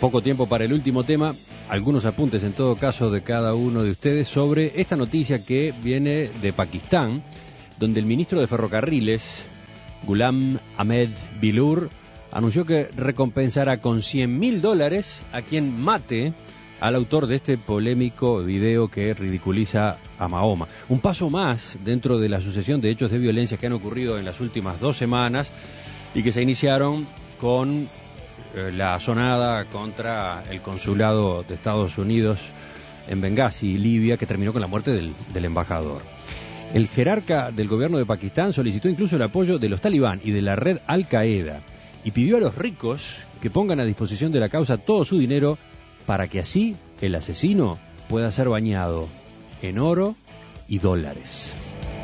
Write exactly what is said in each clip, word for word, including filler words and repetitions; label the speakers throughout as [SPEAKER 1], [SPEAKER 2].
[SPEAKER 1] Poco tiempo para el último tema, algunos apuntes en todo caso de cada uno de ustedes sobre esta noticia que viene de Pakistán, donde el ministro de Ferrocarriles, Ghulam Ahmed Bilur, anunció que recompensará con cien mil dólares a quien mate al autor de este polémico video que ridiculiza a Mahoma. Un paso más dentro de la sucesión de hechos de violencia que han ocurrido en las últimas dos semanas y que se iniciaron con la asonada contra el consulado de Estados Unidos en Benghazi, Libia, que terminó con la muerte del, del embajador. El jerarca del gobierno de Pakistán solicitó incluso el apoyo de los talibán y de la red Al-Qaeda y pidió a los ricos que pongan a disposición de la causa todo su dinero para que así el asesino pueda ser bañado en oro y dólares.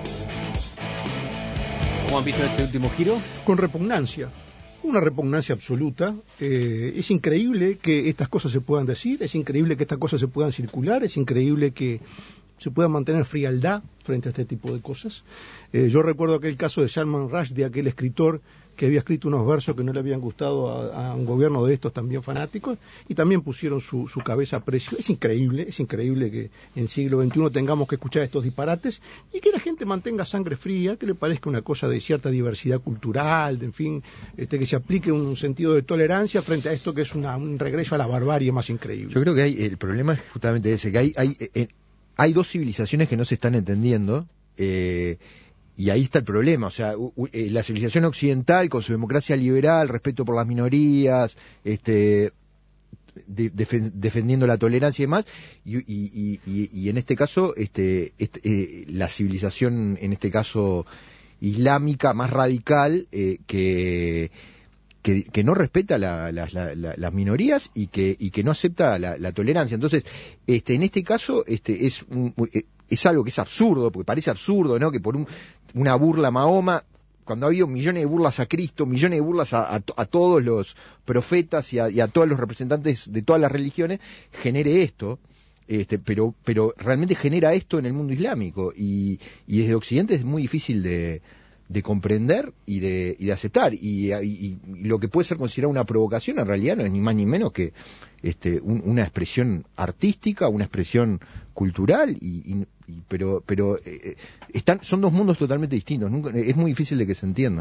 [SPEAKER 1] ¿Cómo han visto este último giro?
[SPEAKER 2] Con repugnancia. Una repugnancia absoluta. Eh, es increíble que estas cosas se puedan decir, es increíble que estas cosas se puedan circular, es increíble que se pueda mantener frialdad frente a este tipo de cosas. Eh, yo recuerdo aquel caso de Salman Rushdie, aquel escritor que había escrito unos versos que no le habían gustado a, a un gobierno de estos también fanáticos, y también pusieron su, su cabeza a precio. Es increíble, es increíble que en el siglo veintiuno tengamos que escuchar estos disparates y que la gente mantenga sangre fría, que le parezca una cosa de cierta diversidad cultural, de, en fin, este, que se aplique un sentido de tolerancia frente a esto que es una, un regreso a la barbarie más increíble.
[SPEAKER 3] Yo creo que hay, el problema es justamente ese, que hay, hay, eh, hay dos civilizaciones que no se están entendiendo, eh, y ahí está el problema. O sea, la civilización occidental con su democracia liberal, respeto por las minorías, este, de, defen, defendiendo la tolerancia y demás, y, y, y, y en este caso, este, este eh, la civilización, en este caso islámica, más radical, eh, que, que que no respeta la, la, la, la, las minorías y que y que no acepta la, la tolerancia. Entonces, este, en este caso, este, es un, es algo que es absurdo, porque parece absurdo, ¿no? Que por un, una burla a Mahoma, cuando ha habido millones de burlas a Cristo, millones de burlas a, a, a todos los profetas y a, y a todos los representantes de todas las religiones, genere esto, este, pero, pero realmente genera esto en el mundo islámico, y, y desde Occidente es muy difícil de, de comprender y de, y de aceptar, y, y, y lo que puede ser considerado una provocación en realidad no es ni más ni menos que este, un, una expresión artística, una expresión cultural, y, y, y pero pero eh, están son dos mundos totalmente distintos. Nunca, es muy difícil de que se entiendan.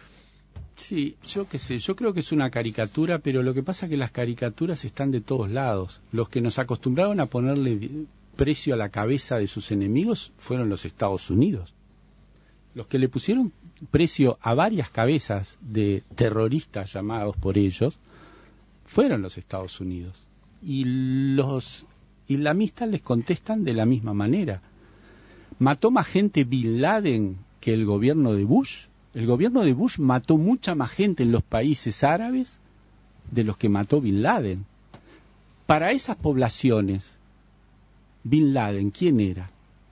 [SPEAKER 4] Sí, yo qué sé, yo creo que es una caricatura, pero lo que pasa es que las caricaturas están de todos lados. Los que nos acostumbraron a ponerle precio a la cabeza de sus enemigos fueron los Estados Unidos. Los que le pusieron precio a varias cabezas de terroristas llamados por ellos fueron los Estados Unidos. Y los islamistas les contestan de la misma manera. ¿Mató más gente Bin Laden que el gobierno de Bush? El gobierno de Bush mató mucha más gente en los países árabes de los que mató Bin Laden. Para esas poblaciones, Bin Laden, ¿quién era?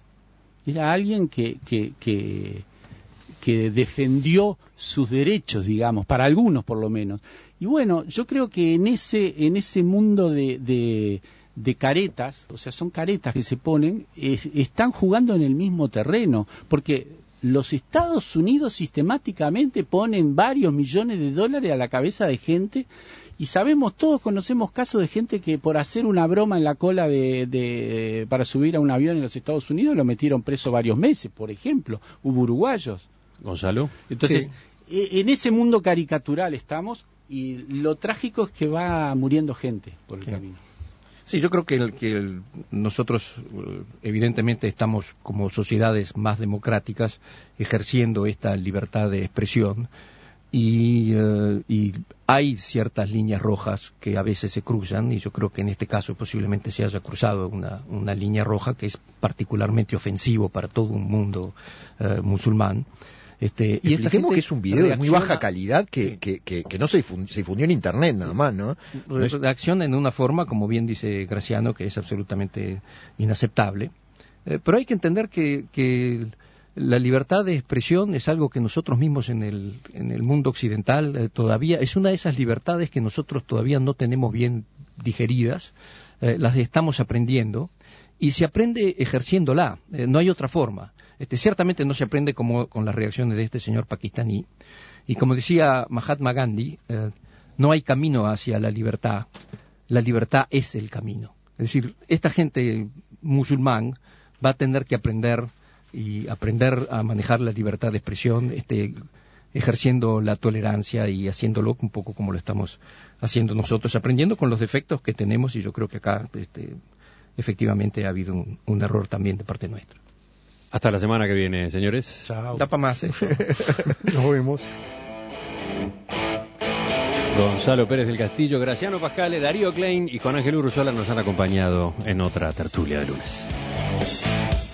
[SPEAKER 4] Era alguien que, que, que, que defendió sus derechos, digamos, para algunos por lo menos. Y bueno, yo creo que en ese, en ese mundo de, de, de caretas, o sea, son caretas que se ponen, eh, están jugando en el mismo terreno, porque los Estados Unidos sistemáticamente ponen varios millones de dólares a la cabeza de gente, y sabemos, todos conocemos casos de gente que por hacer una broma en la cola de, de para subir a un avión en los Estados Unidos lo metieron preso varios meses, por ejemplo. Hubo uruguayos.
[SPEAKER 1] Gonzalo.
[SPEAKER 4] Entonces, sí. En ese mundo caricatural estamos, y lo trágico es que va muriendo gente por el sí. camino.
[SPEAKER 5] Sí, yo creo que, el, que el, nosotros evidentemente estamos como sociedades más democráticas ejerciendo esta libertad de expresión, y, uh, y hay ciertas líneas rojas que a veces se cruzan, y yo creo que en este caso posiblemente se haya cruzado una, una línea roja que es particularmente ofensivo para todo un mundo uh, musulmán. Este,
[SPEAKER 3] y expliquemos que es un video de muy baja calidad que, que, que, que no se difundió, se difundió en internet nada más, ¿no?
[SPEAKER 5] No es... Reacciona en una forma, como bien dice Graciano, que es absolutamente inaceptable. Eh, pero hay que entender que, que la libertad de expresión es algo que nosotros mismos en el, en el mundo occidental eh, todavía, es una de esas libertades que nosotros todavía no tenemos bien digeridas, eh, las estamos aprendiendo, y se aprende ejerciéndola, eh, no hay otra forma. Este, ciertamente no se aprende como con las reacciones de este señor pakistaní, y como decía Mahatma Gandhi, eh, no hay camino hacia la libertad la libertad es el camino. Es decir, esta gente musulmán va a tener que aprender y aprender a manejar la libertad de expresión, este, ejerciendo la tolerancia y haciéndolo un poco como lo estamos haciendo nosotros, aprendiendo con los defectos que tenemos, y yo creo que acá este, efectivamente ha habido un, un error también de parte nuestra.
[SPEAKER 1] Hasta la semana que viene, señores.
[SPEAKER 5] Chao. Da para más, ¿eh?
[SPEAKER 2] Nos vemos.
[SPEAKER 1] Gonzalo Pérez del Castillo, Graciano Pascale, Darío Klein y Juan Ángel Urruzola nos han acompañado en otra tertulia de lunes.